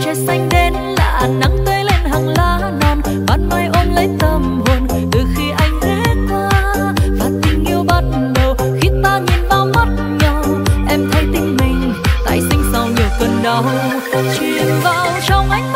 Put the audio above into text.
trời xanh đến lạ, nắng tươi lên hàng lá non, ban mai ôm lấy tâm hồn từ khi anh ghé qua. Và tình yêu bắt đầu khi ta nhìn vào mắt nhau, em thấy tim mình tại sinh sau nhiều cơn đau, chìm vào trong ánh